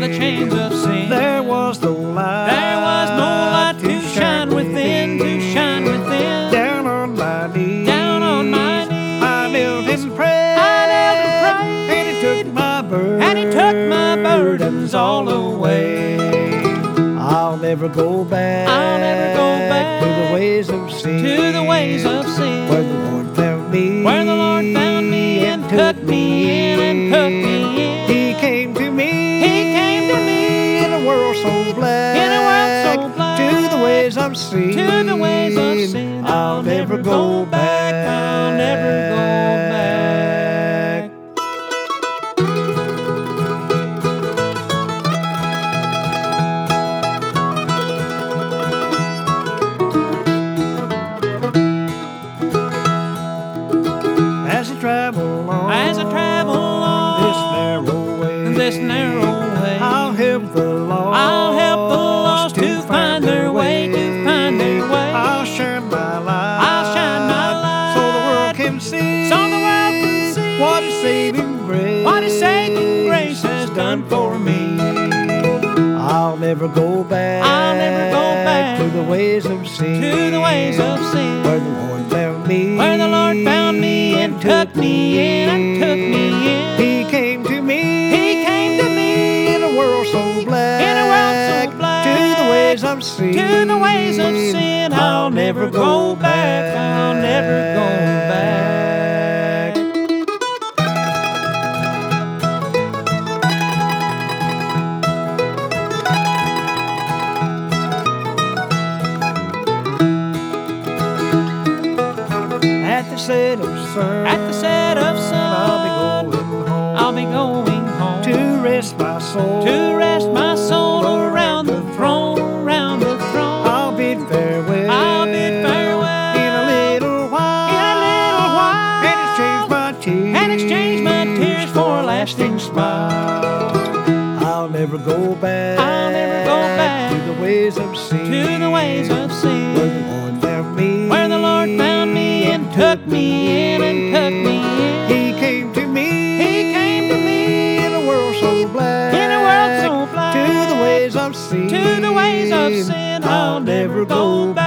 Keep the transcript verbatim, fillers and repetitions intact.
the chains of sin. There was no light. There was no light to shine within, to shine within. Down on my knees. Down on my knees. I knelt and prayed. I knelt and prayed. And He took my burdens. And He took my burdens all away. I'll never go back. I'll never go back to the ways of sin. To the ways of sin. Where the Lord found me. Where the Lord found me and took me in and took me in. He came to me. He came to me in a world so black. in a world so black. To the ways of sin. To the ways of sin. I'll never go back. I'll never go back. As I travel along, As I travel along this narrow way, this narrow way, I'll help the lost. I'll help the lost to find their way, to find their way. I'll shine my light. I'll shine my light so the world can see. so the world can see what His saving grace. what His saving grace has done for me. I'll never go back. I'll never go back to the ways of sin. to the ways of sin. Where the Lord found me. Where the Lord found me and took me in and took me in. He came to me. He came to me in a world so black. in a world so black. To the ways of sin. To the ways of sin. I'll never go back. I'll never go back. At the set of sun. At the set of sun, I'll be going home. I'll be going home to rest my soul. to rest my soul around the throne, around the throne. I'll bid farewell. I'll bid farewell in a little while. in a little while And exchange my tears. and exchange my tears for a lasting smile. I'll never go back. I'll never go back to the ways of sin. to the ways of sin. Where the Lord found me. Where the Lord found me and took me in and took me in. He came to me. He came to me in a world so black. in a world so black. To the ways of sin. To the ways of sin. I'll never go back.